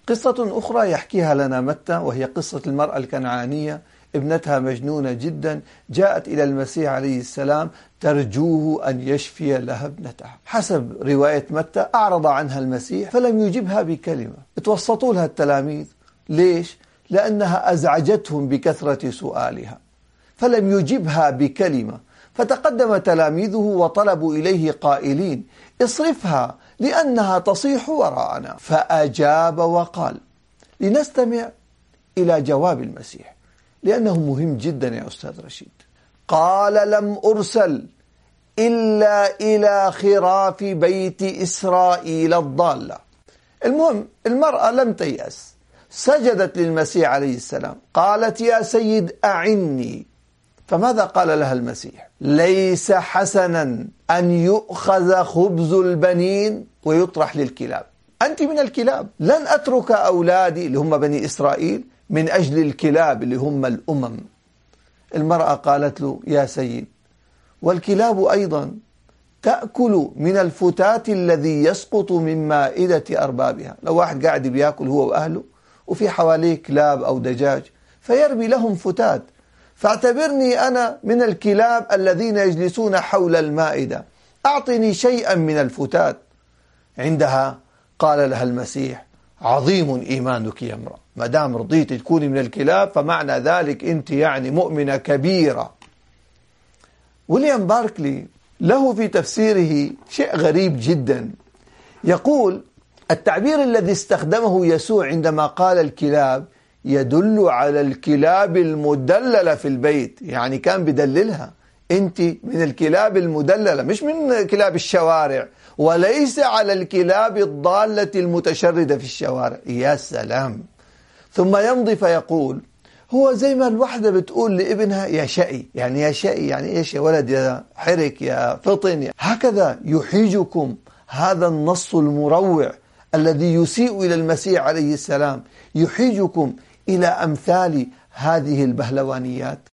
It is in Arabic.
قصة أخرى يحكيها لنا متى، وهي قصة المرأة الكنعانية، ابنتها مجنونة جدا، جاءت إلى المسيح عليه السلام ترجوه أن يشفي لها ابنتها. حسب رواية متى أعرض عنها المسيح فلم يجبها بكلمة. اتوسطوا لها التلاميذ. ليش؟ لأنها أزعجتهم بكثرة سؤالها، فلم يجبها بكلمة. فتقدم تلاميذه وطلبوا إليه قائلين: اصرفها لأنها تصيح وراءنا. فأجاب وقال. لنستمع إلى جواب المسيح لأنه مهم جدا يا أستاذ رشيد. قال: لم أرسل إلا إلى خراف بيت إسرائيل الضالة. المهم المرأة لم تيأس، سجدت للمسيح عليه السلام، قالت: يا سيد أعني. فماذا قال لها المسيح؟ ليس حسنا أن يؤخذ خبز البنين ويطرح للكلاب. أنت من الكلاب، لن أترك أولادي اللي هم بني إسرائيل من أجل الكلاب اللي هم الأمم. المرأة قالت له: يا سيد، والكلاب أيضا تأكل من الفتات الذي يسقط من مائدة أربابها. لو واحد قاعد بيأكل هو وأهله وفي حواليه كلاب أو دجاج فيرمي لهم فتات، فاعتبرني أنا من الكلاب الذين يجلسون حول المائدة، أعطني شيئا من الفتات. عندها قال لها المسيح: عظيم إيمانك يا امرأة، ما دام رضيت تكوني من الكلاب فمعنى ذلك أنت يعني مؤمنة كبيرة. ويليام باركلي له في تفسيره شيء غريب جدا، يقول: التعبير الذي استخدمه يسوع عندما قال الكلاب يدل على الكلاب المدللة في البيت، يعني كان بدللها أنت من الكلاب المدللة مش من كلاب الشوارع، وليس على الكلاب الضالة المتشردة في الشوارع. يا سلام. ثم يمضي فيقول: هو زي ما الوحدة بتقول لابنها يا شقي، يعني يا شقي يعني إيش؟ يا ولد، يا حرك، يا فطن. هكذا يحيجكم هذا النص المروع الذي يسيء إلى المسيح عليه السلام، يحيجكم إلى أمثال هذه البهلوانيات.